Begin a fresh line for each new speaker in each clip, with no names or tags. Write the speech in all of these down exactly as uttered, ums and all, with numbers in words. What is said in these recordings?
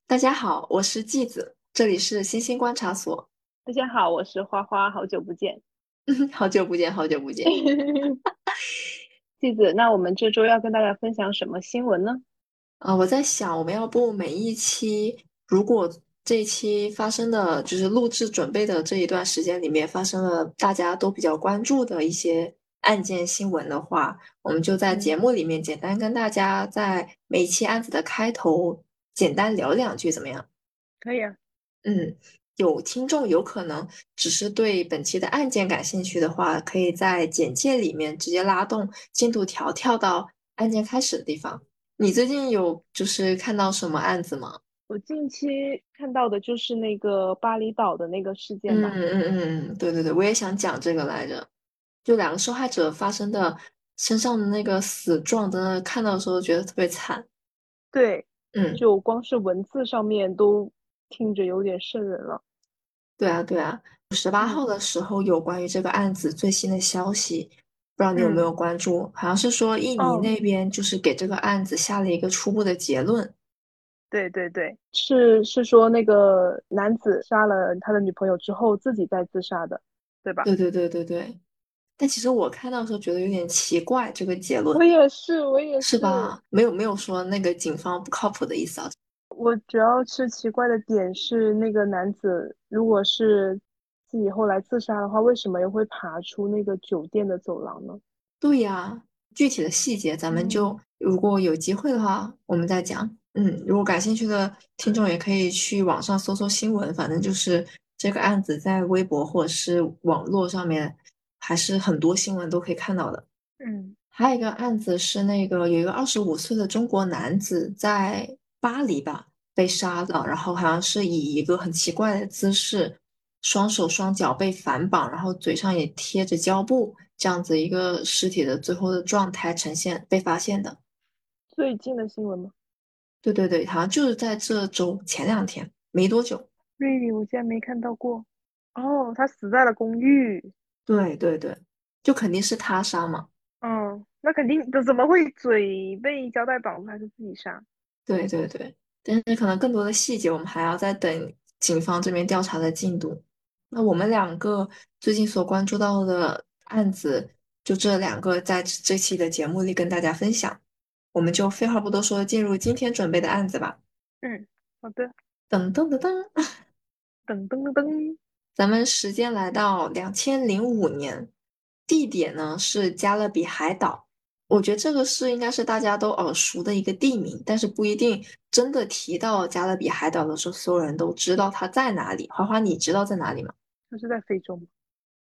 大家好，我是季子，这里是星星观察所。
大家好，我是花花，好久不见。
好久不见，好久不见。
季子，那我们这周要跟大家分享什么新闻呢？
呃，我在想，我们要不每一期，如果这一期发生的就是录制准备的这一段时间里面发生了大家都比较关注的一些案件新闻的话，我们就在节
嗯，
目里面简单跟大家在每一期案子的开头简单聊两句，怎么样？
可以啊。
嗯，有听众有可能只是对本期的案件感兴趣的话，可以在简介里面直接拉动进度条，跳到案件开始的地方。你最近有就是看到什么案子吗？
我近期看到的就是那个巴厘岛的那个事件
嗯
吧。
嗯嗯，对对对，我也想讲这个来着。就两个受害者发生的身上的那个死状，真的看到的时候觉得特别惨。
对，
嗯。
就光是文字上面都听着有点瘆人了。
对啊，对啊，十八
嗯
号的时候有关于这个案子最新的消息，不知道你有没有
嗯，
关注？好像是说印尼
哦，
那边就是给这个案子下了一个初步的结论。
对对对，是是说那个男子杀了他的女朋友之后自己再自杀的，对吧？
对对对对对，但其实我看到的时候觉得有点奇怪，这个结
我
论
也是，我也是。
是吧？没有没有说那个警方不靠谱的意思啊。
我主要是奇怪的点是，那个男子如果是自己后来自杀的话，为什么又会爬出那个酒店的走廊呢？
对呀，具体的细节咱们
嗯
就如果有机会的话，我们再讲。嗯，如果感兴趣的听众也可以去网上搜搜新闻，反正就是这个案子在微博或者是网络上面，还是很多新闻都可以看到的。
嗯，
还有一个案子是那个有一个二十五岁的中国男子在巴黎吧被杀了，然后好像是以一个很奇怪的姿势，双手双脚被反绑，然后嘴上也贴着胶布，这样子一个尸体的最后的状态呈现被发现的。
最近的新闻吗
对对对，好像就是在这周前两天没多久。
？Really，我竟然没看到过。哦，他死在了公寓。
对对对，就肯定是他杀嘛。
嗯，那肯定，这怎么会嘴被胶带绑住还是自己杀？
对对对，但是可能更多的细节我们还要再等警方这边调查的进度。那我们两个最近所关注到的案子，就这两个在这期的节目里跟大家分享。我们就废话不多说，进入今天准备的案子吧。
嗯，好的。
噔噔噔噔，
噔噔噔噔。
咱们时间来到两千零五年，地点呢是加勒比海岛。我觉得这个是应该是大家都耳熟的一个地名，但是不一定真的提到加勒比海岛的时候，所有人都知道它在哪里。花花，你知道在哪里吗？
他是在非洲吗？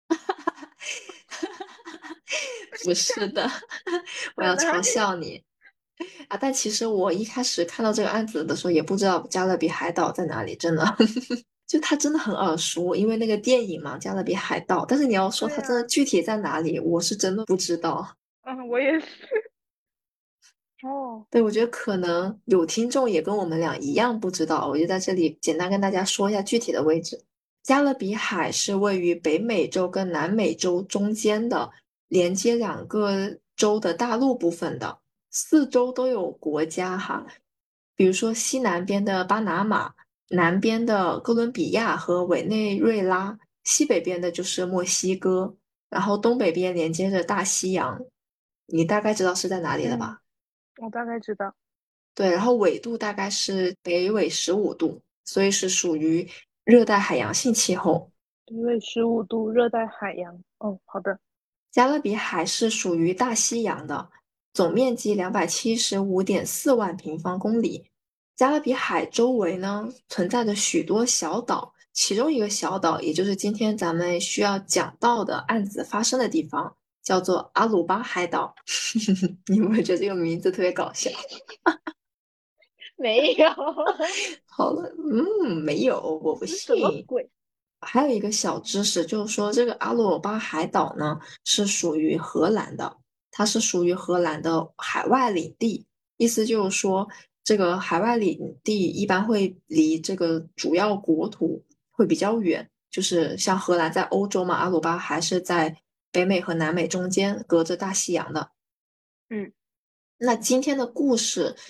不是的，我
在
要嘲
哪里？
笑你啊！但其实我一开始看到这个案子的时候，也不知道加勒比海岛在哪里，真的。就它真的很耳熟，因为那个电影嘛，《加勒比海盗》。但是你要说它真的
对呀、
具体在哪里，我是真的不知道。
嗯，我也是。哦，
对，我觉得可能有听众也跟我们俩一样不知道，我就在这里简单跟大家说一下具体的位置。加勒比海是位于北美洲跟南美洲中间的，连接两个洲的大陆部分的，四周都有国家哈，比如说西南边的巴拿马，南边的哥伦比亚和委内瑞拉，西北边的就是墨西哥，然后东北边连接着大西洋。你大概知道是在哪里了
嗯，
吧？
我大概知道。
对，然后纬度大概是北纬十五度，所以是属于热带海洋性气候。
因为十五度热带海洋。哦，好的。
加勒比海是属于大西洋的，总面积两百七十五点四万平方公里。加勒比海周围呢存在着许多小岛，其中一个小岛，也就是今天咱们需要讲到的案子发生的地方，叫做阿鲁巴海岛。你有没有觉得这个名字特别搞笑？
没有。
好了，嗯，没有，我不
是什么
信。
鬼？
还有一个小知识，就是说这个阿鲁巴海岛呢是属于荷兰的，它是属于荷兰的海外领地。意思就是说，这个海外领地一般会离这个主要国土会比较远，就是像荷兰在欧洲嘛，阿鲁巴还是在北美和南美中间，隔着大西洋的。
嗯
那今天的故事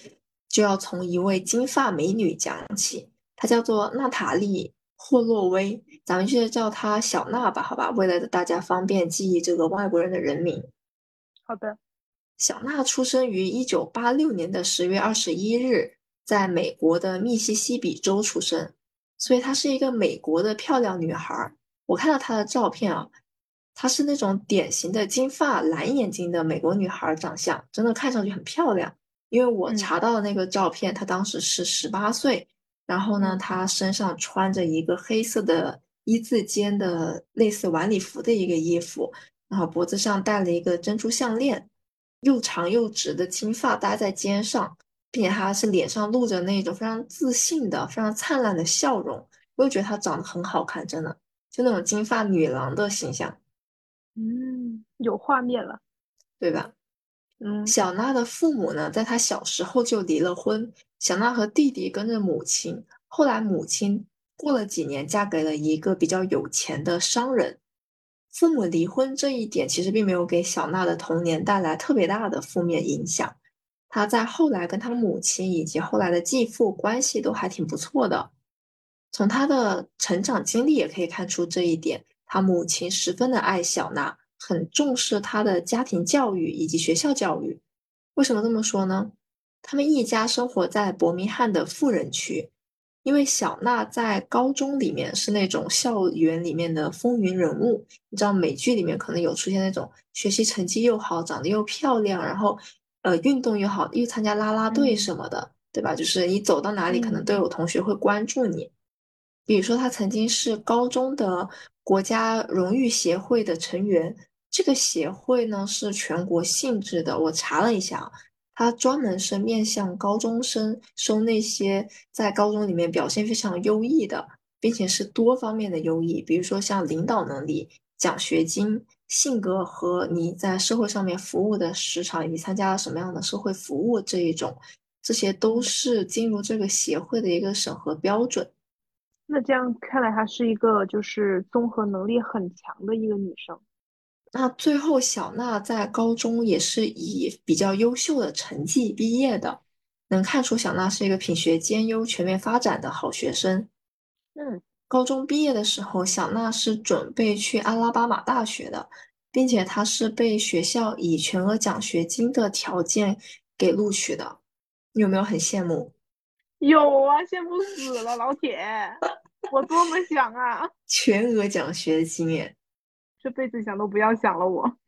就要从一位金发美女讲起，她叫做娜塔莉·霍洛威，咱们就叫她小娜吧，好吧，为了大家方便记忆这个外国人的人名。
好的。
小娜出生于一九八六年的十月二十一日，在美国的密西西比州出生，所以她是一个美国的漂亮女孩。我看到她的照片啊，她是那种典型的金发蓝眼睛的美国女孩长相，真的看上去很漂亮。因为我
嗯
查到的那个照片，她当时是十八岁，然后呢，
嗯
她身上穿着一个黑色的一字肩的类似晚礼服的一个衣服，然后脖子上戴了一个珍珠项链。又长又直的金发搭在肩上，并且她是脸上露着那种非常自信的、非常灿烂的笑容，我就觉得她长得很好看，真的，就那种金发女郎的形象，
嗯，有画面了。
对吧？
嗯
小娜的父母呢，在她小时候就离了婚，小娜和弟弟跟着母亲，后来母亲过了几年嫁给了一个比较有钱的商人。父母离婚这一点其实并没有给小娜的童年带来特别大的负面影响。她在后来跟她母亲以及后来的继父关系都还挺不错的。从她的成长经历也可以看出这一点。她母亲十分的爱小娜，很重视她的家庭教育以及学校教育。为什么这么说呢？他们一家生活在伯明翰的富人区，因为小娜在高中里面是那种校园里面的风云人物。你知道美剧里面可能有出现那种学习成绩又好、长得又漂亮，然后呃运动又好，又参加啦啦队
嗯
什么的，对吧？就是你走到哪里，可能
嗯
都有同学会关注你。比如说，他曾经是高中的国家荣誉协会的成员。这个协会呢是全国性质的，我查了一下啊，它专门是面向高中生，收那些在高中里面表现非常优异的，并且是多方面的优异，比如说像领导能力、奖学金、性格和你在社会上面服务的时长，以及参加了什么样的社会服务这一种，这些都
嗯，
是进入这个协会的一个审核标准。
那这样看来，她是一个就是综合能力很强的一个女生。
那最后，小娜在高中也是以比较优秀的成绩毕业的，能看出小娜是一个品学兼优、全面发展的好学生。
嗯
高中毕业的时候，小娜是准备去阿拉巴马大学的，并且她是被学校以全额奖学金的条件给录取的。你有没有很羡慕？
有啊，羡慕死了，老铁，我多么想啊，
全额奖学金耶！
这辈子想都不要想了我。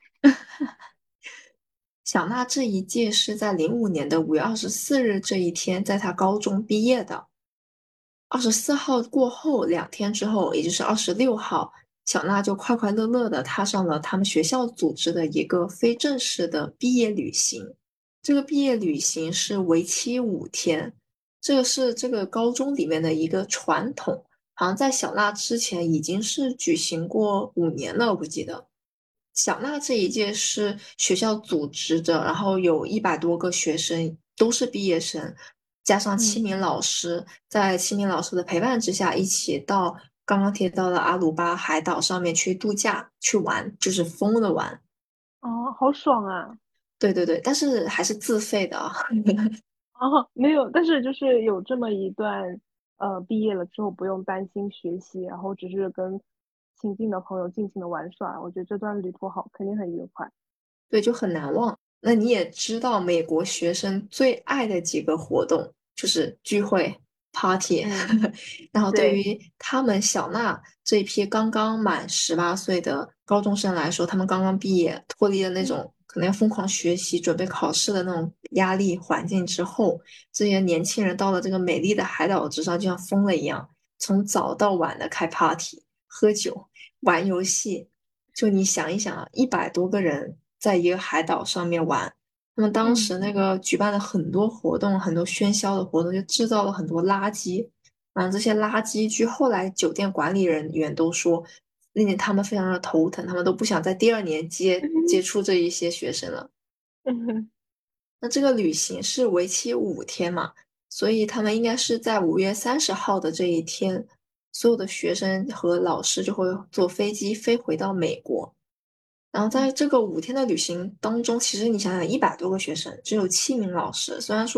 小娜这一届是在零五年的五月二十四日这一天，在她高中毕业的。二十四号过后两天之后，也就是二十六号，小娜就快快乐乐地踏上了他们学校组织的一个非正式的毕业旅行。这个毕业旅行是为期五天，这个是这个高中里面的一个传统，好像在小娜之前已经是举行过五年了，我不记得。小娜这一届是学校组织的，然后有一百多个学生，都是毕业生，加上七
嗯，
名老师，在七名老师的陪伴之下，一起到刚刚提到的阿鲁巴海岛上面去度假去玩，就是疯了玩。
哦，好爽啊！
对对对，但是还是自费的啊。
哦，没有，但是就是有这么一段，呃，毕业了之后不用担心学习，然后只是跟亲近的朋友尽情的玩耍，我觉得这段旅途好，肯定很愉快。
对，就很难忘。那你也知道，美国学生最爱的几个活动就是聚会、party。
嗯，
然后对
对，
于他们小娜这一批刚刚满十八岁的高中生来说，他们刚刚毕业，脱离了那
嗯
种可能要疯狂学习、准备考试的那种压力环境之后，这些年轻人到了这个美丽的海岛之上，就像疯了一样，从早到晚的开 party、喝酒、玩游戏。就你想一想啊，一百多个人在一个海岛上面玩，那么当
嗯。
时那个举办了很多活动，很多喧嚣的活动，就制造了很多垃圾。啊，这些垃圾，据后来酒店管理人员都说，令他们非常的头疼，他们都不想在第二年接接触这一些学生了。
嗯
那这个旅行是为期五天嘛，所以他们应该是在五月三十号的这一天，所有的学生和老师就会坐飞机飞回到美国。然后在这个五天的旅行当中，其实你想想，一百多个学生，只有七名老师。虽然说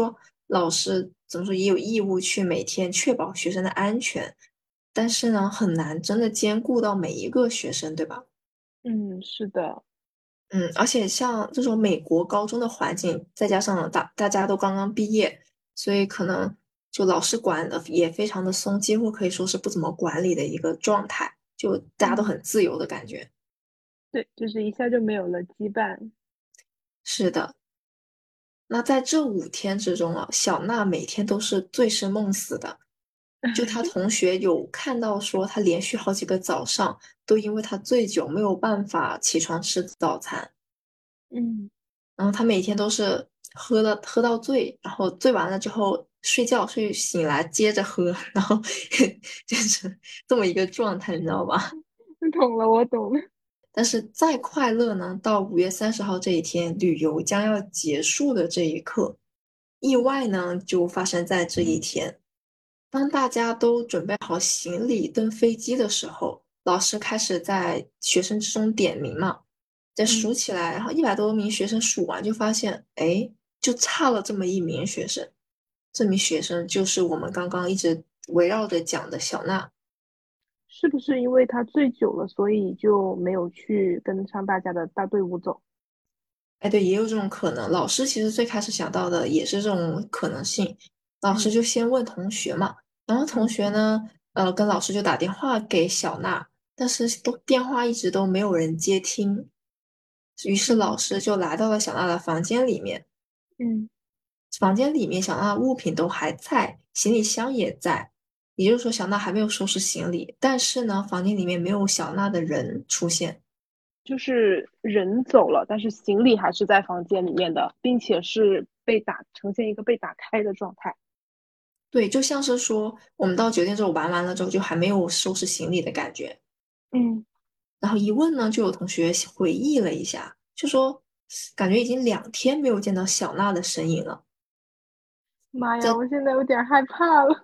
老师怎么说也有义务去每天确保学生的安全，但是呢，很难真的兼顾到每一个学生，对吧？
嗯，是的。
嗯，而且像这种美国高中的环境，再加上大大家都刚刚毕业，所以可能就老师管的也非常的松，几乎可以说是不怎么管理的一个状态，就大家都
嗯，
很自由的感觉。
对，就是一下就没有了羁绊。
是的，那在这五天之中啊，小娜每天都是醉生梦死的。就他同学有看到说，他连续好几个早上都因为他醉酒没有办法起床吃早餐。
嗯，
然后他每天都是喝了喝到醉，然后醉完了之后睡觉，睡醒来接着喝，然后就是这么一个状态，你知道吧？
懂了，我懂了。
但是再快乐呢，到五月三十号这一天，旅游将要结束的这一刻，意外呢就发生在这一天。当大家都准备好行李登飞机的时候，老师开始在学生之中点名嘛，再数
嗯，
起来，然后一百多名学生数完就发现，哎，就差了这么一名学生。这名学生就是我们刚刚一直围绕着讲的小娜。
是不是因为他醉酒了，所以就没有去跟上大家的大队伍走？
哎，对，也有这种可能。老师其实最开始想到的也是这种可能性。老师
嗯
就先问同学嘛，然后同
嗯
学呢，呃，跟老师就打电话给小娜，但是都电话一直都没有人接听。于是老
嗯
师就来到了小娜的房间里面，
嗯，
房间里面小娜的物品都还在，行李箱也在，也就是说小娜还没有收拾行李，但是呢，房间里面没有小娜的人出现。
就是人走了，但是行李还是在房间里面的，并且是被打，呈现一个被打开的状态。
对，就像是说我们到酒店之后玩完了之后，就还没有收拾行李的感觉。
嗯，
然后一问呢，就有同学回忆了一下，就说感觉已经两天没有见到小娜的身影了。
妈呀，
在
我现在有点害怕了。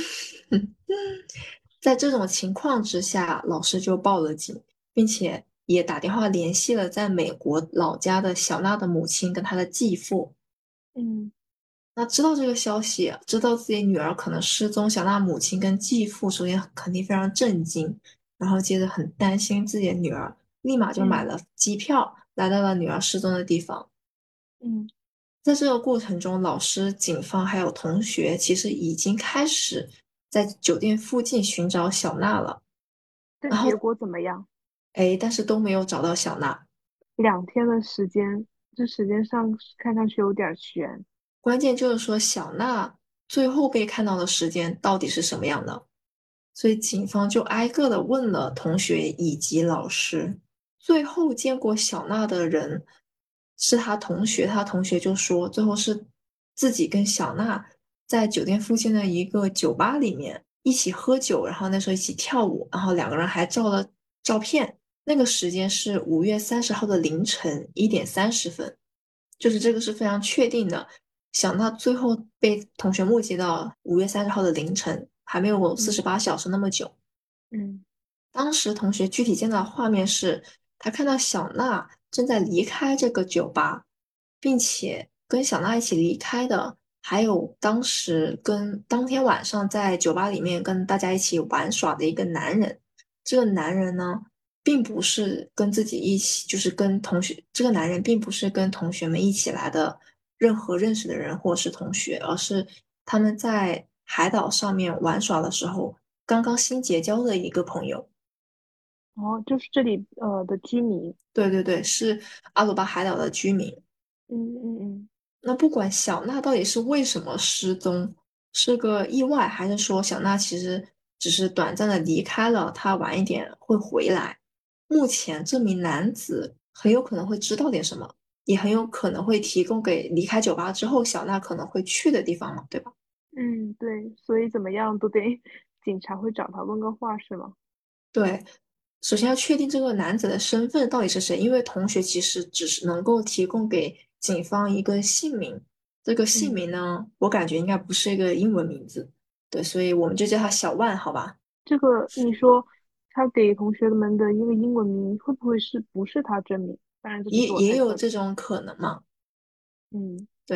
在这种情况之下，老师就报了警，并且也打电话联系了在美国老家的小娜的母亲跟她的继父。
嗯
那知道这个消息，知道自己女儿可能失踪，小娜母亲跟继父首先肯定非常震惊，然后接着很担心自己的女儿，立马就买
嗯
了机票，来到了女儿失踪的地方。
嗯，
在这个过程中，老师、警方还有同学其实已经开始在酒店附近寻找小娜了。然后，
但结果怎么样？
哎，但是都没有找到小娜。
两天的时间，这时间上看上去有点悬。
关键就是说，小娜最后被看到的时间到底是什么样的？所以警方就挨个的问了同学以及老师。最后见过小娜的人是他同学，他同学就说，最后是自己跟小娜在酒店附近的一个酒吧里面一起喝酒，然后那时候一起跳舞，然后两个人还照了照片。那个时间是五月三十号的凌晨一点三十分，就是这个是非常确定的。想到最后被同学目击到五月三十号的凌晨，还没有四十
嗯
八小时那么久。
嗯
当时同学具体见到的画面是，他看到小娜正在离开这个酒吧，并且跟小娜一起离开的，还有当时跟当天晚上在酒吧里面跟大家一起玩耍的一个男人。这个男人呢，并不是跟自己一起，就是跟同学，这个男人并不是跟同学们一起来的任何认识的人或是同学，而是他们在海岛上面玩耍的时候刚刚新结交的一个朋友。
哦，就是这里呃的居民。
对对对，是阿鲁巴海岛的居民。
嗯嗯嗯，
那不管小娜到底是为什么失踪，是个意外，还是说小娜其实只是短暂的离开了，她晚一点会回来。目前这名男子很有可能会知道点什么，也很有可能会提供给离开酒吧之后小娜可能会去的地方嘛，对吧？
嗯，对，所以怎么样都得警察会找他问个话，是吗？
对，首先要确定这个男子的身份到底是谁，因为同学其实只是能够提供给警方一个姓名，这个姓
嗯，
名呢，我感觉应该不是一个英文名字，对，所以我们就叫他小万，好吧？
这个你说他给同学们的一个英文名会不会是不是他真名？当然这只是我
也也
猜测的。
有这种可能嘛，
嗯
对。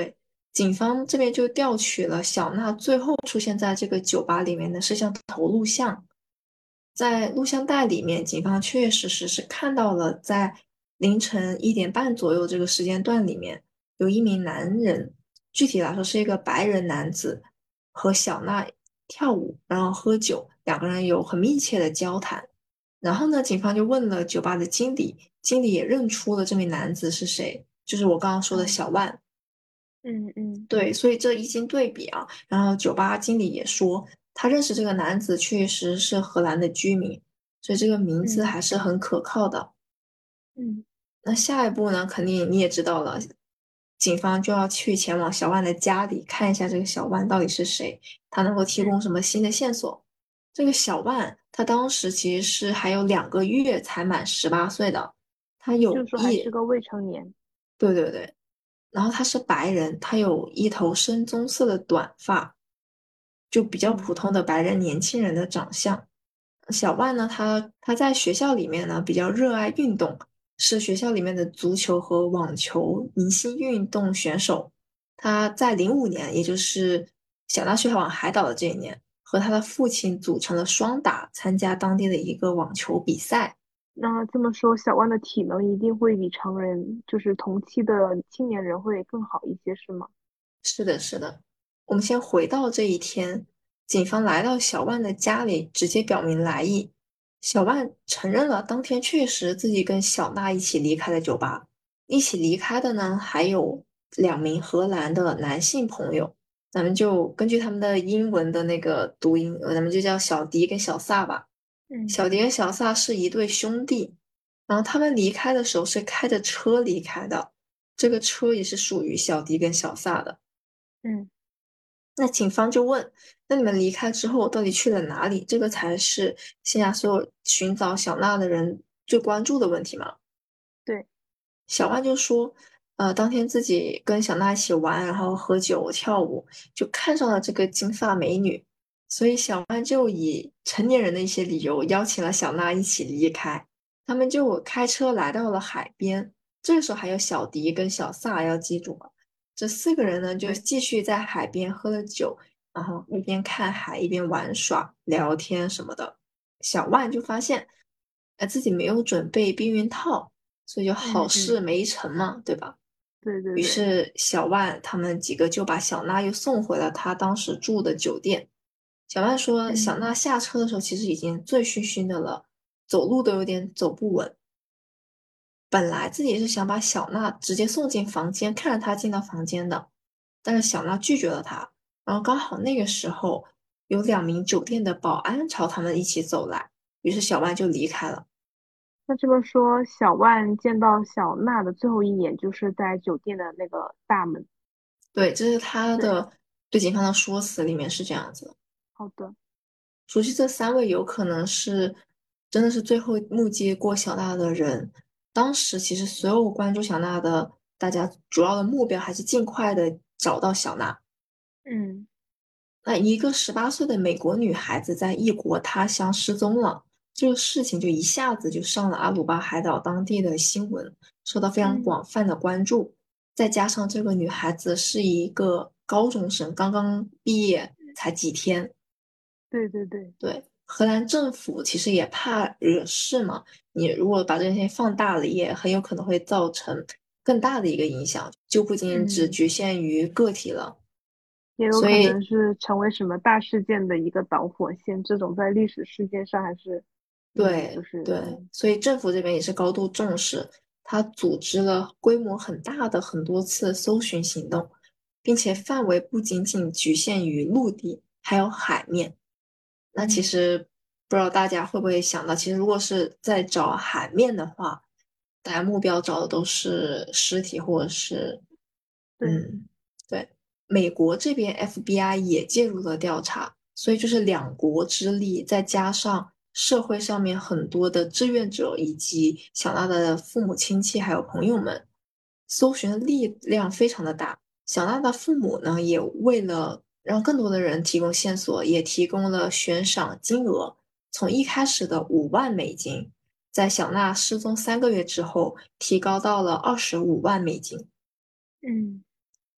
警方这边就调取了小娜最后出现在这个酒吧里面的摄像头录像，在录像带里面，警方确确实实是看到了在凌晨一点半左右这个时间段里面，有一名男人，具体来说是一个白人男子，和小娜跳舞，然后喝酒，两个人有很密切的交谈。然后呢，警方就问了酒吧的经理，经理也认出了这名男子是谁，就是我刚刚说的
嗯
小万。
嗯嗯
对，所以这一经对比啊，然后酒吧经理也说，他认识这个男子确实是荷兰的居民，所以这个名字
嗯
还是很可靠的。
嗯，
那下一步呢，肯定你也知道了，警方就要去前往小万的家里看一下这个小万到底是谁，他能够提
嗯，
供什么新的线索。这个小万他当时其实是还有两个月才满十八岁的，他
就是说还是
有一，
个未成年。
对对对，然后他是白人，他有一头深棕色的短发，就比较
嗯
普通的白人年轻人的长相。小万呢，他他在学校里面呢比较热爱运动，是学校里面的足球和网球明星运动选手。他在零五年，也就是小纳去往海岛的这一年，和他的父亲组成了双打，参加当地的一个网球比赛。
那这么说，小万的体能一定会比常人，就是同期的青年人会更好一些，是吗？
是的，是的。我们先回到这一天，警方来到小万的家里，直接表明来意。小万承认了当天确实自己跟小娜一起离开了酒吧，一起离开的呢还有两名荷兰的男性朋友，咱们就根据他们的英文的那个读音，呃咱们就叫小迪跟小萨吧。
嗯
小迪跟小萨是一对兄弟，然后他们离开的时候是开着车离开的，这个车也是属于小迪跟小萨的。
嗯，
那警方就问：“那你们离开之后到底去了哪里？”这个才是现在所有寻找小娜的人最关注的问题嘛。
对，
小万就说：“呃，当天自己跟小娜一起玩，然后喝酒跳舞，就看上了这个金发美女，所以小万就以成年人的一些理由邀请了小娜一起离开。他们就开车来到了海边，这个时候还有小迪跟小萨，要记住了。这四个人呢，就
对，
继续在海边喝了酒，然后一边看海一边玩耍、聊天什么的。小万就发现，呃，自己没有准备避孕套，所以就好
嗯嗯，
事没成嘛，对吧？于
对对对，
是小万他们几个就把小娜又送回了她当时住的酒店。小万说，小
嗯，
娜下车的时候其实已经醉醺醺的了，走路都有点走不稳。本来自己是想把小娜直接送进房间，看着她进到房间的，但是小娜拒绝了他。然后刚好那个时候有两名酒店的保安朝他们一起走来，于是小万就离开了。
那这么说，小万见到小娜的最后一眼就是在酒店的那个大门。
对，这是他
对，
的对警方的说辞里面是这样子的。
好的，
除去这三位，有可能是真的是最后目击过小娜的人。当时其实所有关注小娜的大家主要的目标还是尽快的找到小娜。
嗯
那一个十八岁的美国女孩子在异国他乡失踪了，这个事情就一下子就上了阿鲁巴海岛当地的新闻，受到非常
嗯，
广泛的关注。再加上这个女孩子是一个高中生，刚刚毕业才几天，
对对对，
对，荷兰政府其实也怕惹事嘛，你如果把这件事情放大了，也很有可能会造成更大的一个影响，就不仅只
嗯，
局限于个体了。
也有可能
所以
是成为什么大事件的一个导火线，这种在历史事件上还是，嗯，就
对对，
是嗯，
所以政府这边也是高度重视，他组织了规模很大的很多次搜寻行动，并且范围不仅仅局限于陆地，还有海面。那其
嗯，
实不知道大家会不会想到，其实如果是在找海面的话，大家目标找的都是尸体或者是，
对，
嗯，对，美国这边 F B I 也介入了调查，所以就是两国之力，再加上社会上面很多的志愿者以及小娜的父母亲戚还有朋友们，搜寻的力量非常的大。小娜的父母呢，也为了让更多的人提供线索，也提供了悬赏金额，从一开始的五万美金，在小娜失踪三个月之后，提高到了二十五万美金。
嗯。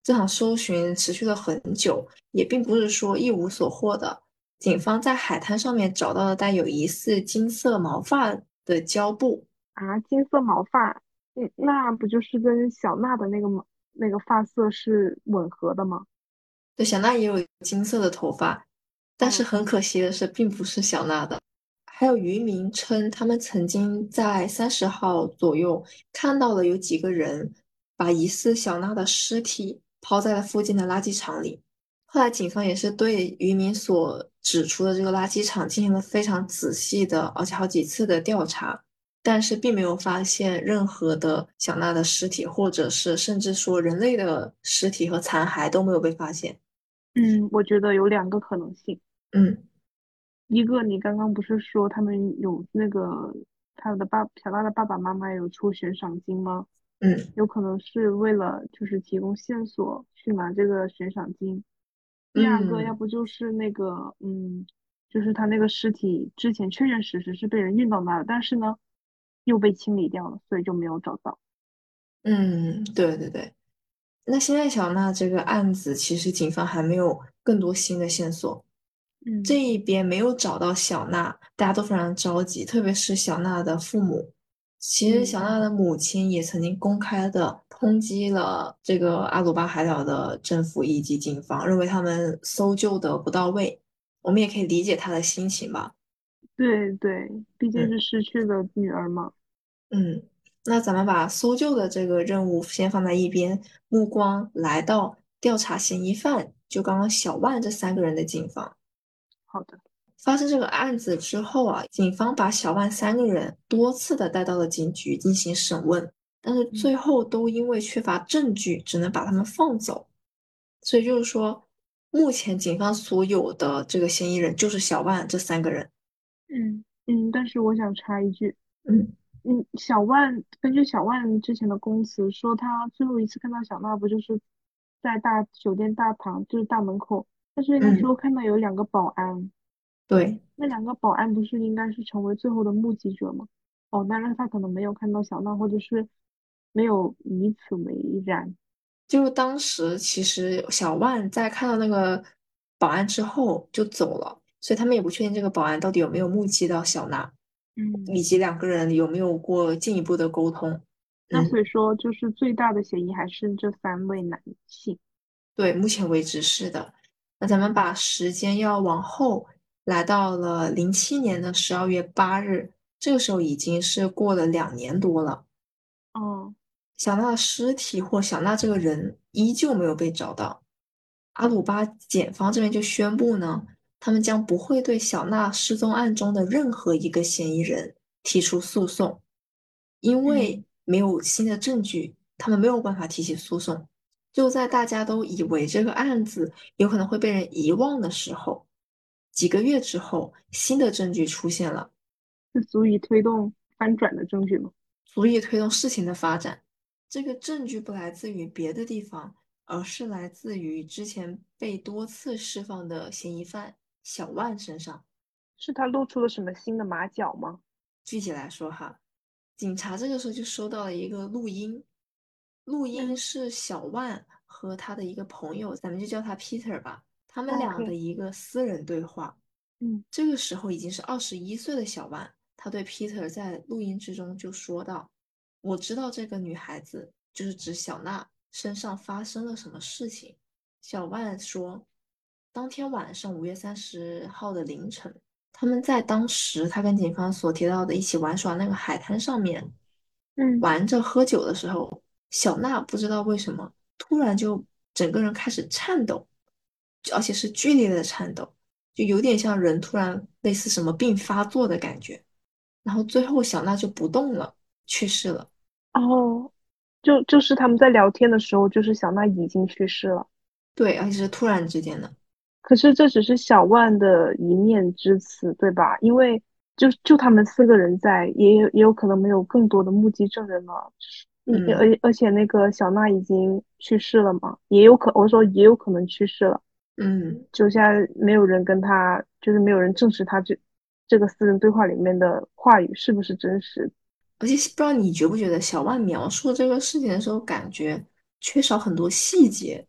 这场搜寻持续了很久，也并不是说一无所获的。警方在海滩上面找到了带有疑似金色毛发的胶布。
啊，金色毛发，嗯，那不就是跟小娜的那个毛那个发色是吻合的吗？
对，小娜也有金色的头发，但是
哦，
很可惜的是，并不是小娜的。还有渔民称，他们曾经在三十号左右看到了有几个人把疑似小娜的尸体抛在了附近的垃圾场里。后来，警方也是对渔民所指出的这个垃圾场进行了非常仔细的，而且好几次的调查，但是并没有发现任何的小娜的尸体，或者是甚至说人类的尸体和残骸都没有被发现。
嗯，我觉得有两个可能性。
嗯
一个，你刚刚不是说他们有那个他的爸小娜的爸爸妈妈有出悬赏金吗？
嗯
有可能是为了就是提供线索去拿这个悬赏金。第二个，要
嗯
不就是那个嗯，就是他那个尸体之前确确实实是被人运到那儿，但是呢又被清理掉了，所以就没有找到。
嗯，对对对。那现在小娜这个案子，其实警方还没有更多新的线索。这
嗯
一边没有找到小娜，大家都非常着急，特别是小娜的父母。其实
嗯。
小娜的母亲也曾经公开的抨击了这个阿鲁巴海岛的政府以及警方，认为他们搜救的不到位。我们也可以理解她的心情吧。
对对，毕竟
嗯。
是失去了女儿嘛。
嗯，那咱们把搜救的这个任务先放在一边，目光来到调查嫌疑犯，就刚刚小万这三个人的警方。
好的。
发生这个案子之后啊，警方把小万三个人多次的带到了警局进行审问，但是
嗯
最后都因为缺乏证据，只能把他们放走。所以就是说，目前警方所有的这个嫌疑人就是小万这三个人。
嗯嗯，但是我想插一句，
嗯
嗯，小万根据小万之前的供词说，他最后一次看到小娜不就是在大酒店大堂，就是大门口，但是那时
嗯，
候看到有两个保安，
对。
那两个保安不是应该是成为最后的目击者吗？哦，那那他可能没有看到小娜，或者是没有以此为然。
就是当时其实小万在看到那个保安之后就走了，所以他们也不确定这个保安到底有没有目击到小娜，
嗯，
以及两个人有没有过进一步的沟通。嗯，
那所以说就是最大的嫌疑还是这三位男性。
对，目前为止是的。那咱们
嗯。
把时间要往后来到了零七年的十二月八日，这个时候已经是过了两年多了。
哦。
小娜的尸体或小娜这个人依旧没有被找到。阿鲁巴检方这边就宣布呢，他们将不会对小娜失踪案中的任何一个嫌疑人提出诉讼，因为
嗯。
没有新的证据，他们没有办法提起诉讼。就在大家都以为这个案子有可能会被人遗忘的时候，几个月之后，新的证据出现了。
是足以推动翻转的证据吗？
足以推动事情的发展。这个证据不来自于别的地方，而是来自于之前被多次释放的嫌疑犯小万身上。
是他露出了什么新的马脚吗？
具体来说哈，警察这个时候就收到了一个录音，录音
嗯
是小万和他的一个朋友，咱们就叫他 Peter 吧，他们俩的
，OK。
一个私人对话。
嗯
这个时候已经是二十一岁的小万，他对 Peter 在录音之中就说道：“我知道这个女孩子，就是指小娜身上发生了什么事情。”小万说，当天晚上五月三十号的凌晨，他们在当时他跟警方所提到的一起玩耍那个海滩上面
嗯。
玩着喝酒的时候，小娜不知道为什么突然就整个人开始颤抖，而且是剧烈的颤抖。就有点像人突然类似什么病发作的感觉，然后最后小娜就不动了，去世了。
哦，就就是他们在聊天的时候，就是小娜已经去世了。
对，而且是突然之间的。
可是这只是小万的一面之词，对吧？因为就就他们四个人在，也有也有可能没有更多的目击证人了。你而
嗯
而且那个小娜已经去世了嘛，也有可我说也有可能去世了。
嗯，
就现在没有人跟他，就是没有人证实他这这个私人对话里面的话语是不是真实。
而且不知道你觉不觉得小万描述这个事情的时候，感觉缺少很多细节。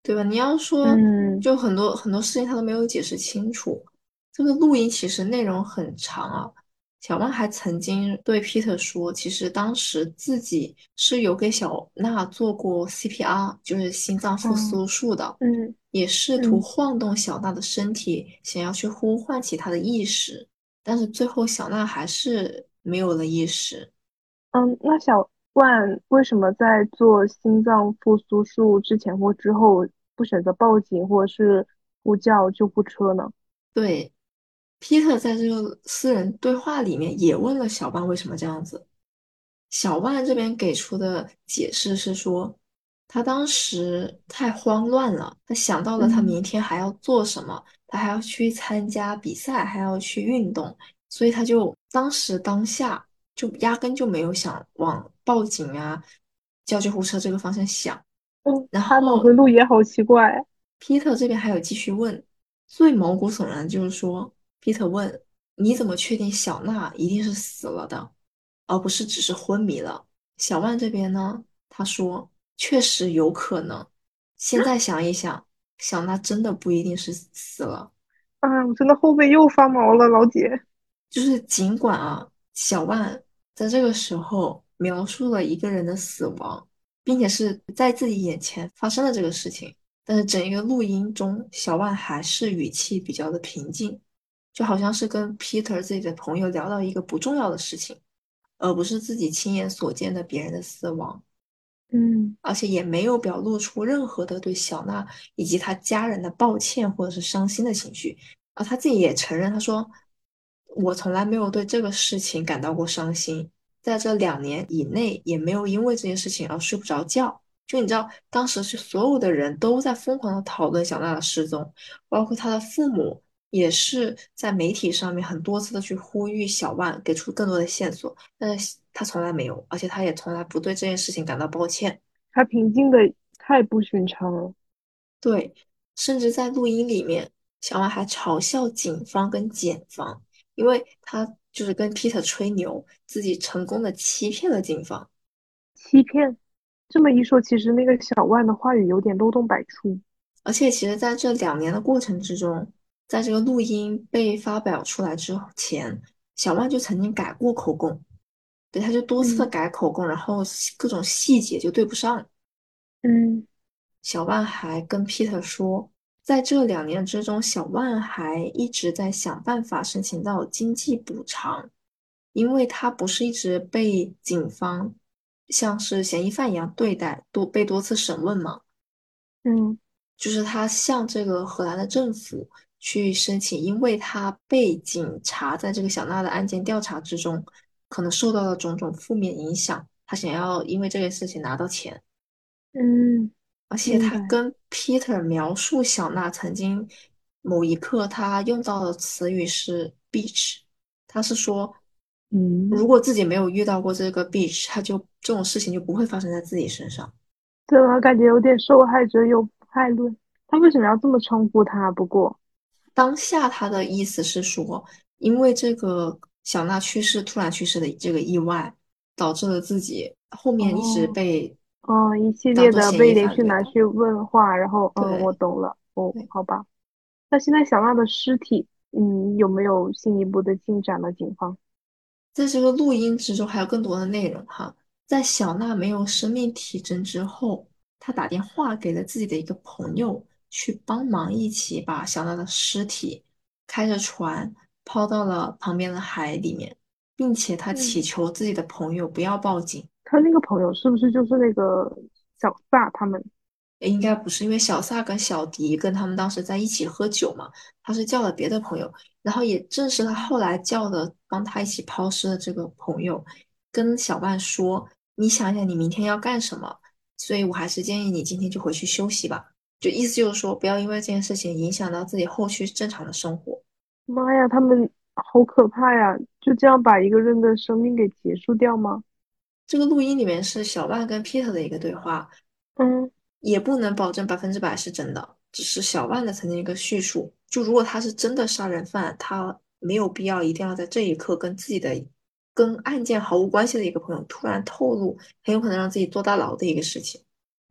对吧？你要说
嗯
就很多很多事情他都没有解释清楚。这个录音其实内容很长啊。小万还曾经对 Peter 说，其实当时自己是有给小娜做过 C P R，就是心脏复
嗯
苏术的，
嗯
也试图
嗯
晃动小娜的身体，想要去呼唤起她的意识，但是最后小娜还是没有了意识。
嗯，那小万为什么在做心脏复苏术之前或之后不选择报警或者是呼叫救护车呢？
对，Peter 在这个私人对话里面也问了小万为什么这样子。小万这边给出的解释是说，他当时太慌乱了，他想到了他
嗯
明天还要做什么，他还要去参加比赛，还要去运动，所以他就当时当下就压根就没有想往报警啊、叫救护车这个方向想。
嗯，
然
他脑回
后
路也好奇怪。
Peter 这边还有继续问，最毛骨悚然的就是说，Peter 问你怎么确定小娜一定是死了的，而不是只是昏迷了？小万这边呢，他说确实有可能，现在想一想，小娜真的不一定是死了。
啊，我真的后背又发毛了，老姐。
就是尽管啊，小万在这个时候描述了一个人的死亡，并且是在自己眼前发生了这个事情，但是整一个录音中，小万还是语气比较的平静，就好像是跟 Peter 自己的朋友聊到一个不重要的事情，而不是自己亲眼所见的别人的死亡。
嗯
而且也没有表露出任何的对小娜以及她家人的抱歉或者是伤心的情绪。而他自己也承认，他说：“我从来没有对这个事情感到过伤心，在这两年以内也没有因为这件事情而睡不着觉。”就你知道，当时是所有的人都在疯狂的讨论小娜的失踪，包括他的父母也是在媒体上面很多次的去呼吁小万给出更多的线索，但是他从来没有，而且他也从来不对这件事情感到抱歉。
他平静的太不寻常了。
对，甚至在录音里面，小王还嘲笑警方跟检方，因为他就是跟 Peter 吹牛，自己成功的欺骗了警方。
欺骗。这么一说，其实那个小万的话语有点漏洞百出。
而且，其实在这两年的过程之中，在这个录音被发表出来之前，小万就曾经改过口供，对，他就多次的
嗯
改口供，然后各种细节就对不上。
嗯
小万还跟 Peter 说，在这两年之中，小万还一直在想办法申请到经济补偿，因为他不是一直被警方像是嫌疑犯一样对待，多被多次审问嘛，
嗯，
就是他向这个荷兰的政府去申请，因为他被警察在这个小娜的案件调查之中，可能受到了种种负面影响，他想要因为这件事情拿到钱。
嗯，
而且
明白。
他跟 Peter 描述小娜曾经某一刻他用到的词语是 beach，他是说
嗯，
如果自己没有遇到过这个 beach，他就这种事情就不会发生在自己身上。
怎么感觉有点受害者有害论？他为什么要这么称呼他？不过，
当下他的意思是说，因为这个小娜去世突然去世的这个意外，导致了自己后面一直
哦
被
哦，一系
当
列
做嫌疑
的被连
犯对待。
续拿去问话，然后嗯，我
对
懂了。哦，
对。
好吧。那现在小娜的尸体，嗯，有没有进一步的进展了？警方？
在这个录音之中还有更多的内容哈。在小娜没有生命体征之后，她打电话给了自己的一个朋友，去帮忙一起把小娜的尸体开着船抛到了旁边的海里面，并且她祈
嗯，
求自己的朋友不要报警。
他那个朋友是不是就是那个小萨他们？
诶应该不是，因为小萨跟小迪跟他们当时在一起喝酒嘛，他是叫了别的朋友，然后也正是他后来叫的帮他一起抛尸的这个朋友，跟小万说：“你想想你明天要干什么，所以我还是建议你今天就回去休息吧。”就意思就是说，不要因为这件事情影响到自己后续正常的生活。
妈呀，他们好可怕呀！就这样把一个人的生命给结束掉吗？
这个录音里面是小万跟 Peter 的一个对话，
嗯
也不能保证百分之百是真的，只是小万的曾经一个叙述。就如果他是真的杀人犯，他没有必要一定要在这一刻跟自己的跟案件毫无关系的一个朋友突然透露，很有可能让自己坐大牢的一个事情。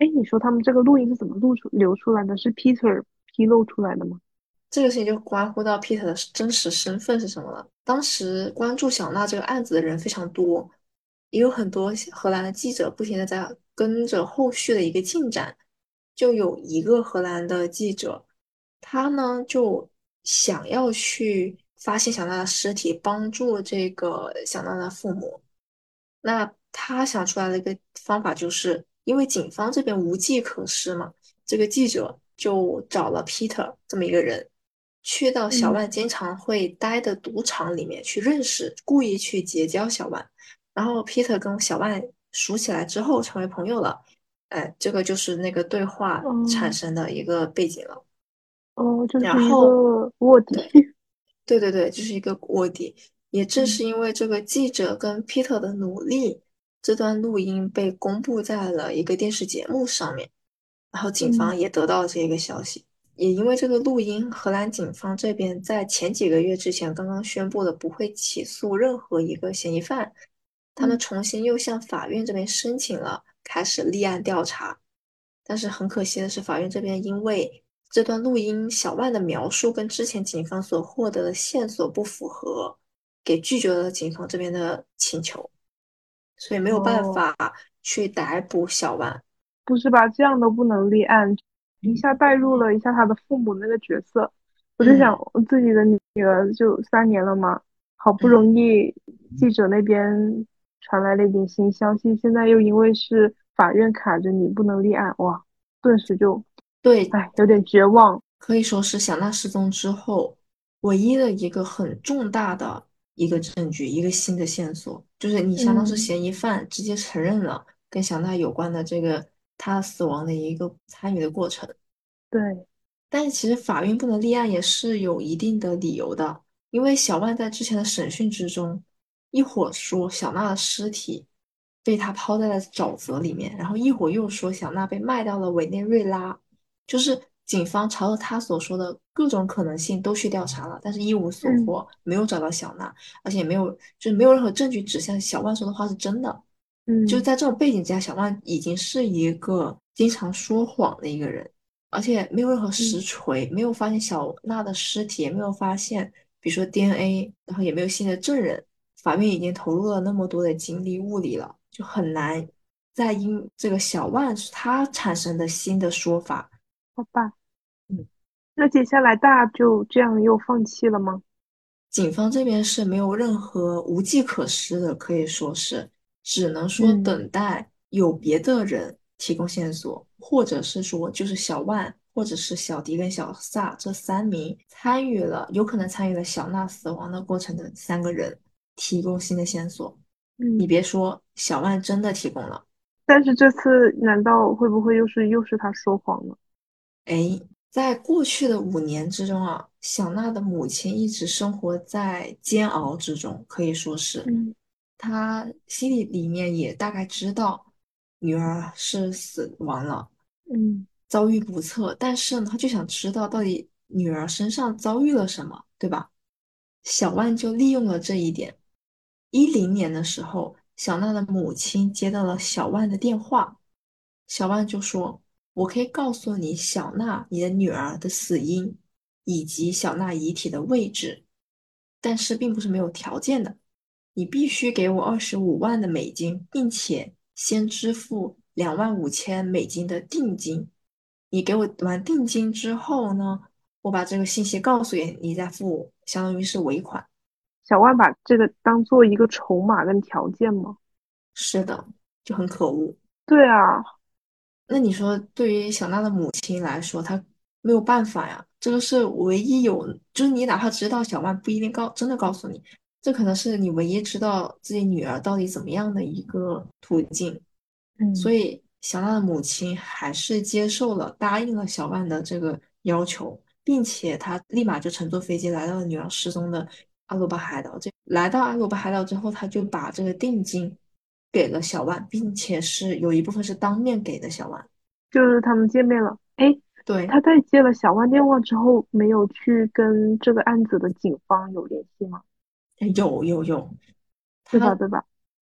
哎，你说他们这个录音是怎么录出流出来的？是 Peter 披露出来的吗？
这个事情就关乎到 Peter 的真实身份是什么了。当时关注小娜这个案子的人非常多，也有很多荷兰的记者不停的在跟着后续的一个进展。就有一个荷兰的记者，他呢就想要去发现小娜的尸体，帮助这个小娜的父母。那他想出来的一个方法就是，因为警方这边无计可施嘛，这个记者就找了 Peter 这么一个人，去到小
嗯
万经常会待的赌场里面去认识，故意去结交小万。然后 Peter 跟小万熟起来之后成为朋友了，哎，这个就是那个对话产
嗯
生的一个背景了。
哦，就是一
然后，
个卧底。
对对对对，就是一个卧底。也正
嗯
是因为这个记者跟 Peter 的努力，这段录音被公布在了一个电视节目上面，然后警
嗯
方也得到了这个消息。也因为这个录音，荷兰警方这边在前几个月之前刚刚宣布了不会起诉任何一个嫌疑犯，他们
嗯
重新又向法院这边申请了开始立案调查。但是很可惜的是，法院这边因为这段录音小万的描述跟之前警方所获得的线索不符合，给拒绝了警方这边的请求，所以没有办
哦，
法去逮捕小万。
不是吧？这样都不能立案，一下带入了一下他的父母那个角色。我就想，
嗯
我自己的女儿就三年了嘛，好不
嗯，
容易记者那边传来了一点新消息，现在又因为是法院卡着你不能立案，哇，顿时就，
对，
哎，有点绝望。
可以说是小娜失踪之后唯一的一个很重大的一个证据，一个新的线索，就是你相当是
嗯，
嫌疑犯直接承认了跟小娜有关的这个她死亡的一个参与的过程。
对，
但是其实法院不能立案也是有一定的理由的，因为小万在之前的审讯之中，一会儿说小娜的尸体被他抛在了沼泽里面，然后一会儿又说小娜被卖到了委内瑞拉，就是警方朝着他所说的各种可能性都去调查了，但是一无所
嗯
获，没有找到小娜，而且没有就是没有任何证据指向小万说的话是真的。就
嗯
在这种背景之下，小万已经是一个经常说谎的一个人。而且没有任何
嗯，
实锤，没有发现小娜的尸体，也没有发现，比如说 D N A，然后也没有新的证人，法院已经投入了那么多的精力物力了，就很难再因这个小万是他产生的新的说法。
好吧。
嗯，
那接下来大家就这样又放弃了吗？
警方这边是没有任何无计可施的，可以说是只能说
嗯
等待有别的人提供线索，或者是说就是小万，或者是小迪跟小萨这三名参与了，有可能参与了小娜死亡的过程的三个人提供新的线索。你
嗯，
别说，小万真的提供了。
但是这次难道会不会又是又是他说谎了？
哎，在过去的五年之中啊，小娜的母亲一直生活在煎熬之中，可以说是，
嗯
她心里里面也大概知道女儿是死亡了，
嗯
遭遇不测，但是呢，她就想知道到底女儿身上遭遇了什么，对吧？小万就利用了这一点。一零年的时候，小娜的母亲接到了小万的电话，小万就说：“我可以告诉你小娜，你的女儿的死因，以及小娜遗体的位置，但是并不是没有条件的，你必须给我二十五万的美金，并且先支付两万五千美金的定金。你给我完定金之后呢，我把这个信息告诉你，你再付，相当于是尾款。”
小万把这个当做一个筹码跟条件吗？
是的，就很可恶。
对啊，
那你说，对于小娜的母亲来说，她没有办法呀。这个是唯一有，就是你哪怕知道小万不一定告真的告诉你，这可能是你唯一知道自己女儿到底怎么样的一个途径。所
嗯，
以小娜的母亲还是接受了，答应了小万的这个要求，并且她立马就乘坐飞机来到了女儿失踪的阿鲁巴海岛。这来到阿鲁巴海岛之后，他就把这个定金给了小万，并且是有一部分是当面给的小万。
就是他们见面了。诶，
对，
他在接了小万电话之后，没有去跟这个案子的警方有联系吗？
有有有，他
对吧？对吧？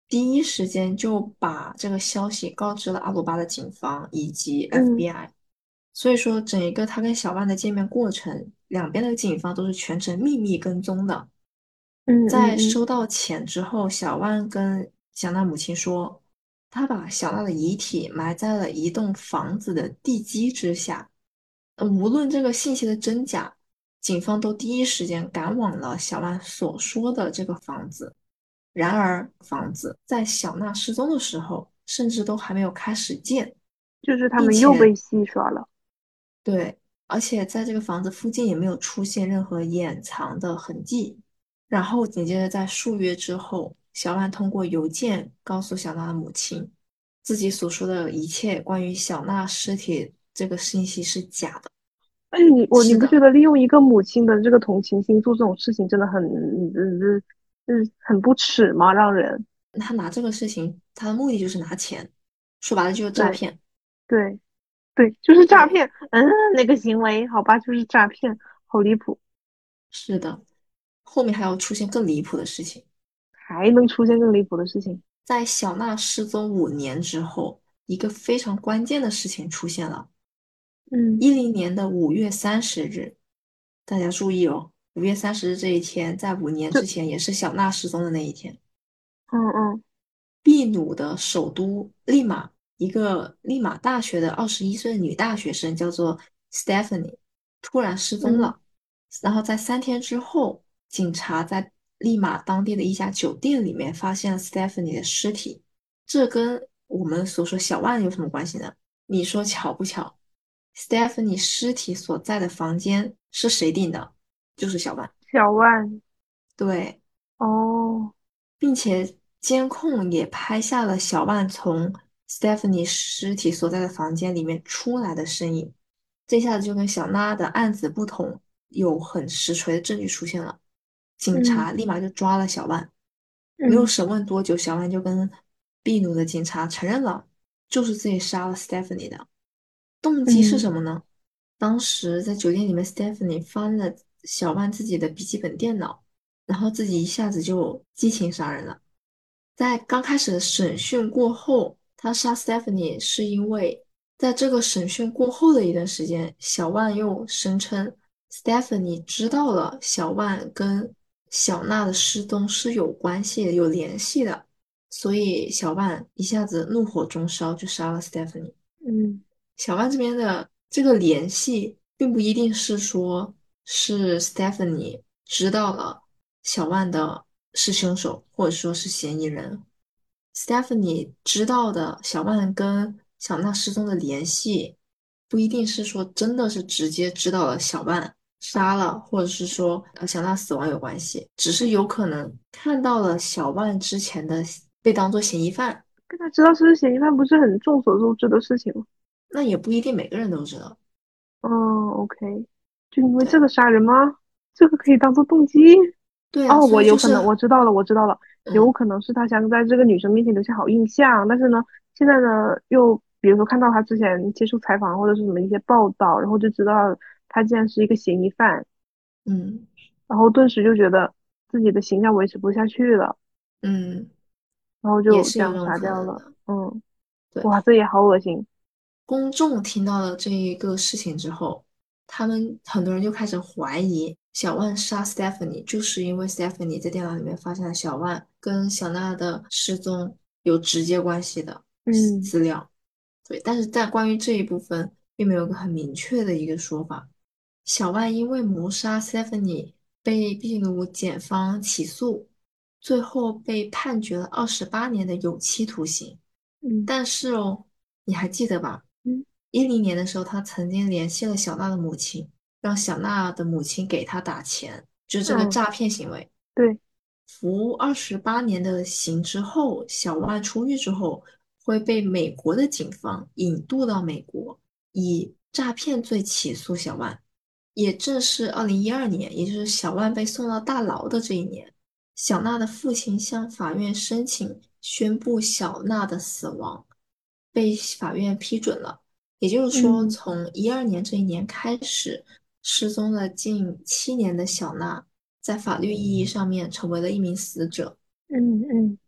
第一时间就把这个消息告知了阿鲁巴的警方以及
嗯
F B I。所以说，整一个他跟小万的见面过程，两边的警方都是全程秘密跟踪的。
嗯嗯嗯，
在收到钱之后，小万跟小娜母亲说，他把小娜的遗体埋在了一栋房子的地基之下。呃无论这个信息的真假，警方都第一时间赶往了小万所说的这个房子。然而，房子在小娜失踪的时候，甚至都还没有开始建，
就是他们又被
并且
戏耍了。
对，而且在这个房子附近也没有出现任何掩藏的痕迹。然后紧接着在数月之后，小万通过邮件告诉小娜的母亲，自己所说的一切关于小娜尸体这个信息是假的。
哎，你我你
是的，
不觉得利用一个母亲的这个同情心做这种事情真的很嗯嗯嗯很不耻吗？让人
他拿这个事情，他的目的就是拿钱，说白了就是诈
对
骗。
对对，就是诈
对，
骗。嗯，那个行为好吧，就是诈骗，好离谱，
是的，后面还要出现更离谱的事情。
还能出现更离谱的事情。
在小娜失踪五年之后，一个非常关键的事情出现了。
嗯
一零年的五月三十日，大家注意哦，五月三十日这一天，在五年之
这
前也是小娜失踪的那一天。
嗯嗯
秘鲁的首都利马，一个利马大学的二十一岁的女大学生叫做 Stephanie，突然失踪
嗯
了。然后在三天之后，警察在利马当地的一家酒店里面发现了 Stephanie 的尸体。这跟我们所说小万有什么关系呢？你说巧不巧？Stephanie 尸体所在的房间是谁订的？就是小万。
小万
对，
哦
并且监控也拍下了小万从 Stephanie 尸体所在的房间里面出来的身影。这下子就跟小娜的案子不同，有很实锤的证据出现了。警
嗯
察立马就抓了小万，没有
嗯
审问多久，小万就跟秘鲁的警察承认了，就是自己杀了 Stephanie 的。动机是
嗯
什么呢？当时在酒店里面，Stephanie 翻了小万自己的笔记本电脑，然后自己一下子就激情杀人了。在刚开始的审讯过后，他杀 Stephanie 是因为在这个审讯过后的一段时间，小万又声称 Stephanie 知道了小万跟小娜的失踪是有关系的、有联系的，所以小万一下子怒火中烧，就杀了 Stephanie。
嗯
小万这边的这个联系，并不一定是说是 Stephanie 知道了小万的是凶手，或者说是嫌疑人。Stephanie 知道的小万跟小娜失踪的联系，不一定是说真的是直接知道了小万杀了，或者是说呃小娜死亡有关系，只是有可能看到了小万之前的被当作嫌疑犯，
跟他知道是嫌疑犯不是很众所周知的事情吗？
那也不一定每个人都知道。
嗯，OK，就因为这
对
个杀人吗？这个可以当做动机？
对啊，
哦，
所以就是
我有可能我知道了，我知道了，有
嗯
可能是他想在这个女生面前留下好印象，但是呢，现在呢，又比如说看到他之前接受采访或者是什么一些报道，然后就知道他竟然是一个嫌疑犯，
嗯
然后顿时就觉得自己的形象维持不下去了，
嗯，
然后
也
就这样
是有这种
杀掉了。
可能的。
嗯，
对。
哇，这也好恶心。
公众听到了这一个事情之后，他们很多人就开始怀疑小万杀 Stephanie，就是因为 Stephanie 在电脑里面发现了小万跟小娜的失踪有直接关系的资
嗯
资料。对，但是在关于这一部分，并没有一个很明确的一个说法。小万因为谋杀 Stephanie 被秘鲁检方起诉，最后被判决了二十八年的有期徒刑。
嗯
但是哦，你还记得吧？
嗯
一零年的时候，他曾经联系了小娜的母亲，让小娜的母亲给他打钱，就是这个
嗯，
诈骗行为。
对，
服二十八年的刑之后，小万出狱之后会被美国的警方引渡到美国，以诈骗罪起诉小万。也正是二零一二年，也就是小万被送到大牢的这一年，小娜的父亲向法院申请宣布小娜的死亡，被法院批准了。也就是说，
嗯
从一二年这一年开始，失踪了近七年的小娜，在法律意义上面成为了一名死者。
嗯嗯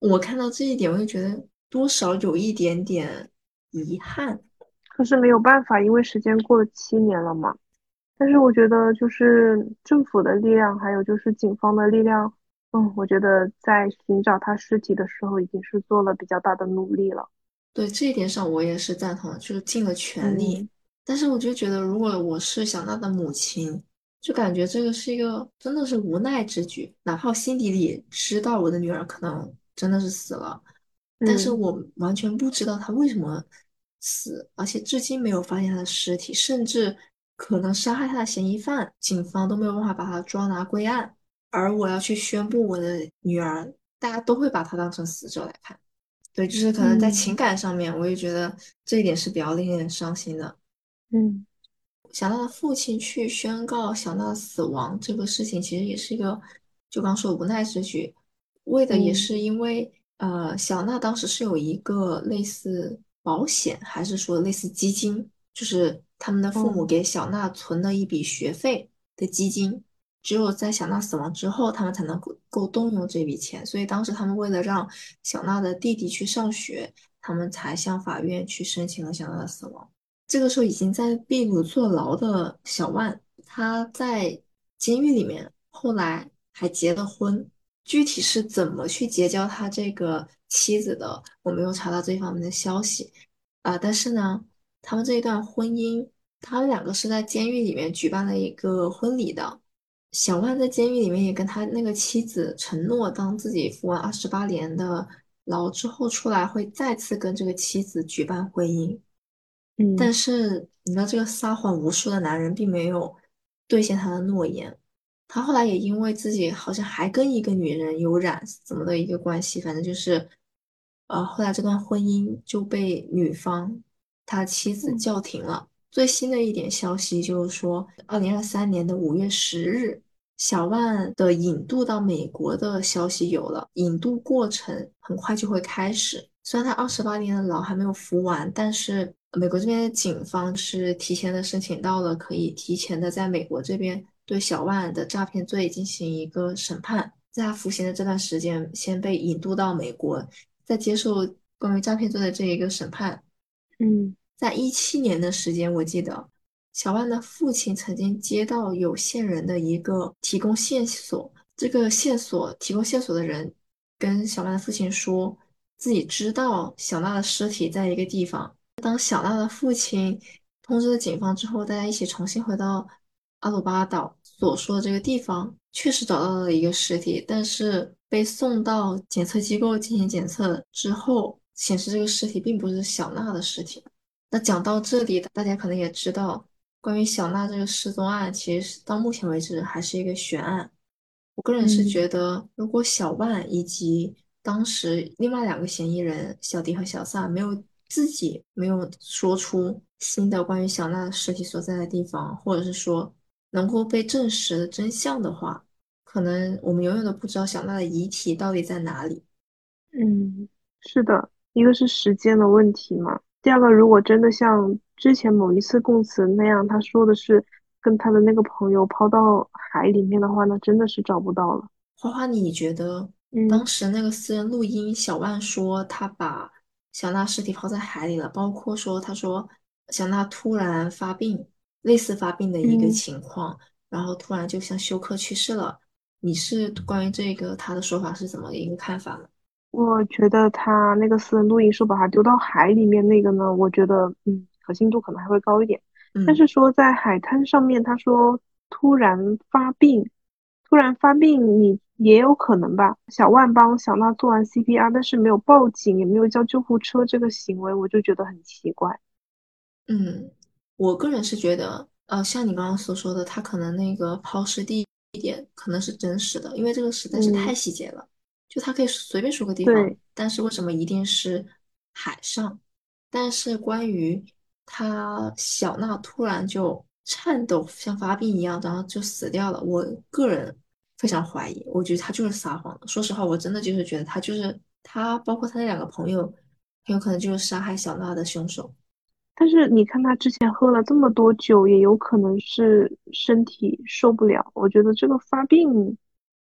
我看到这一点，我就觉得多少有一点点遗憾。
可是没有办法，因为时间过了七年了嘛。但是我觉得就是政府的力量，还有就是警方的力量，嗯，我觉得在寻找他尸体的时候，已经是做了比较大的努力了。
对这一点上，我也是赞同的，就是尽了全力。
嗯
但是我就觉得，如果我是小娜的母亲，就感觉这个是一个真的是无奈之举。哪怕我心底里知道我的女儿可能真的是死了，但是
嗯
我完全不知道她为什么死，而且至今没有发现她的尸体，甚至可能杀害她的嫌疑犯，警方都没有办法把她抓拿归案。而我要去宣布我的女儿，大家都会把她当成死者来看。对，就是可能在情
嗯
感上面，我也觉得这一点是比较令人伤心的。
嗯
小娜的父亲去宣告小娜的死亡这个事情，其实也是一个就刚说的无奈之举，为的也
嗯
是因为呃，小娜当时是有一个类似保险，还是说类似基金，就是他们的父母
嗯
给小娜存了一笔学费的基金，只有在小娜死亡之后，他们才能够够动用这笔钱。所以当时他们为了让小娜的弟弟去上学，他们才向法院去申请了小娜的死亡。这个时候已经在秘鲁坐牢的小万，他在监狱里面，后来还结了婚。具体是怎么去结交他这个妻子的，我没有查到这方面的消息啊、但是呢，他们这一段婚姻，他们两个是在监狱里面举办了一个婚礼的。小万在监狱里面也跟他那个妻子承诺，当自己服完二十八年的牢之后出来，会再次跟这个妻子举办婚姻。但
嗯
是你知道，这个撒谎无数的男人并没有兑现他的诺言。他后来也因为自己好像还跟一个女人有染怎么的一个关系，反正就是，呃，后来这段婚姻就被女方他妻子
嗯
叫停了。最新的一点消息就是说，二零二三年的五月十日，小万的引渡到美国的消息有了，引渡过程很快就会开始。虽然他二十八年的牢还没有服完，但是美国这边的警方是提前的申请到了，可以提前的在美国这边对小万的诈骗罪进行一个审判。在他服刑的这段时间，先被引渡到美国，再接受关于诈骗罪的这一个审判。
嗯
在一七年的时间，我记得小万的父亲曾经接到有线人的一个提供线索，这个线索提供线索的人跟小万的父亲说，自己知道小娜的尸体在一个地方。当小娜的父亲通知了警方之后，大家一起重新回到阿鲁巴岛所说的这个地方，确实找到了一个尸体，但是被送到检测机构进行检测之后，显示这个尸体并不是小娜的尸体。那讲到这里，大家可能也知道，关于小娜这个失踪案，其实是到目前为止还是一个悬案。我个人是
嗯
觉得，如果小万以及当时另外两个嫌疑人小迪和小萨没有自己没有说出新的关于小娜尸体所在的地方，或者是说能够被证实的真相的话，可能我们永远都不知道小娜的遗体到底在哪里。
嗯，是的，一个是时间的问题嘛，第二个，如果真的像之前某一次供词那样，他说的是跟他的那个朋友抛到海里面的话，那真的是找不到了。
花花，你觉得当
嗯
时那个私人录音，小万说他把小娜尸体抛在海里了，包括说他说小娜突然发病，类似发病的一个
嗯。
情况，然后突然就像休克去世了。你是关于这个他的说法是怎么一个看法呢？
我觉得他那个私人录音说把他丢到海里面那个呢，我觉得嗯可信度可能还会高一点。但
嗯
是说在海滩上面，他说突然发病，突然发病你也有可能吧。小万帮小娜做完 C P R，但是没有报警，也没有叫救护车，这个行为我就觉得很奇怪。
嗯，我个人是觉得，呃，像你刚刚所说的，他可能那个抛尸地点可能是真实的，因为这个实在是太
嗯，
细节了。就他可以随便说个地方，
对，
但是为什么一定是海上？但是关于他小娜突然就颤抖，像发病一样，然后就死掉了，我个人非常怀疑，我觉得他就是撒谎的。说实话，我真的就是觉得他就是他，包括他那两个朋友，很有可能就是杀害小娜的凶手。
但是你看他之前喝了这么多酒，也有可能是身体受不了。我觉得这个发病。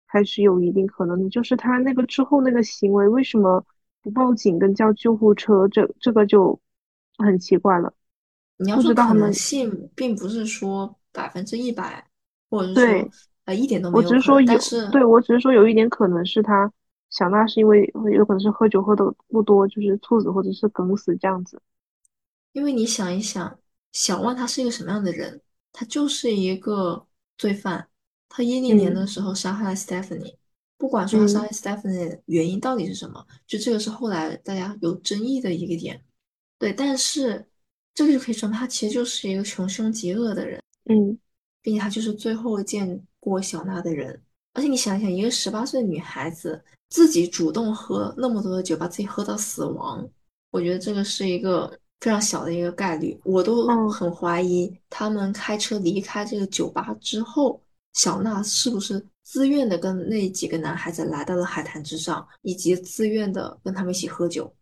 还是有一定可能的。就是他那个之后那个行为为什么不报警跟叫救护车，这这个就很奇怪了。不
你要说可能
知道他们
性，并不是说百分之一百，或者是说
对
呃一点都没
我只是
有可能，但
说有，
是
对我只是说有一点可能是他小娜是因为有可能是喝酒喝的不多，就是猝死或者是梗死这样子。
因为你想一想，小万他是一个什么样的人？他就是一个罪犯。他一零年
嗯
的时候杀害了 Stephanie，不管说他杀
嗯
害 Stephanie 的原因到底是什么，就这个是后来大家有争议的一个点。对，但是这个就可以说明他其实就是一个穷凶极恶的人。
嗯
并且他就是最后见过小娜的人。而且你想想，一个十八岁的女孩子自己主动喝那么多的酒，把自己喝到死亡，我觉得这个是一个非常小的一个概率。我都
嗯
很怀疑他们开车离开这个酒吧之后，小娜是不是自愿的跟那几个男孩子来到了海滩之上，以及自愿的跟他们一起喝酒。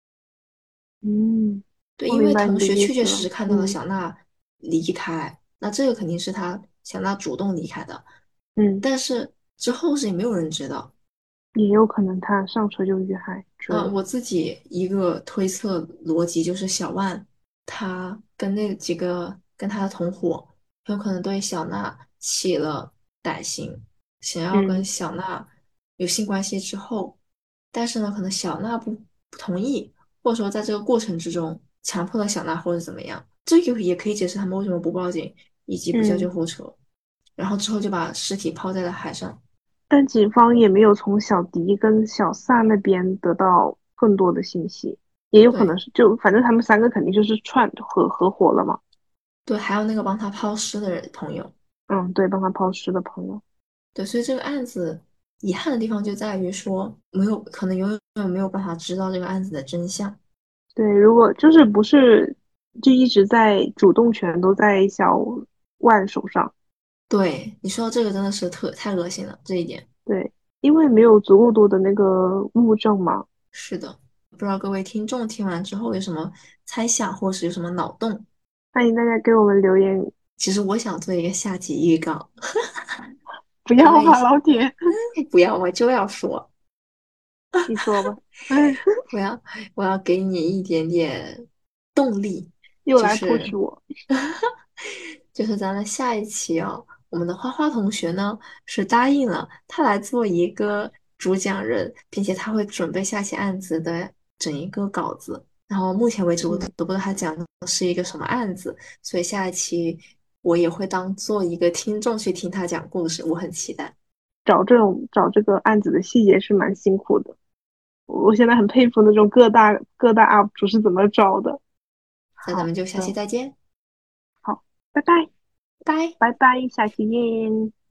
嗯，
对，
我
因为
明白你的
同学确确
意思了。
实实看到了
嗯
小娜离开，那这个肯定是他小娜主动离开的，
嗯，
但是之后是也没有人知道。
也有可能他上车就遇害追
啊，
了。
我自己一个推测逻辑就是小万他跟那几个跟他的同伙，很有可能对小娜起了歹心，想要跟
嗯
小娜有性关系之后，但是呢，可能小娜不不同意，或者说在这个过程之中强迫了小娜或者怎么样，这个也可以解释他们为什么不报警以及不叫救
嗯。
护车，然后之后就把尸体抛在了海上。
但警方也没有从小迪跟小萨那边得到更多的信息，也有可能
对
是就反正他们三个肯定就是串合合伙了嘛。
对，还有那个帮他抛尸的人朋友。
嗯，对，帮他抛尸的朋友。
对，所以这个案子遗憾的地方就在于说，没有可能永远没有办法知道这个案子的真相。
对，如果就是不是就一直在主动权都在小万手上。
对，你说到这个真的是特太恶心了，这一点
对，因为没有足够多的那个物证嘛。
是的。不知道各位听众听完之后有什么猜想，或是有什么脑洞？
欢迎大家给我们留言。
其实我想做一个下集预告，
不
因为
要吧，老铁。
不要，我就要说，
你说吧。哎，
我要我要给你一点点动力，
又来
就是
push 我。
就是咱的下一期哦，我们的花花同学呢是答应了他来做一个主讲人，并且他会准备下期案子的整一个稿子。然后目前为止我
嗯。
都不知道他讲的是一个什么案子，所以下一期我也会当做一个听众去听他讲故事，我很期待。
找这种找这个案子的细节是蛮辛苦的。我现在很佩服那种各大各大 U P 主是怎么找的。好
那咱们就下期
的。
再见，
好，拜拜。
拜。
拜拜，下期见。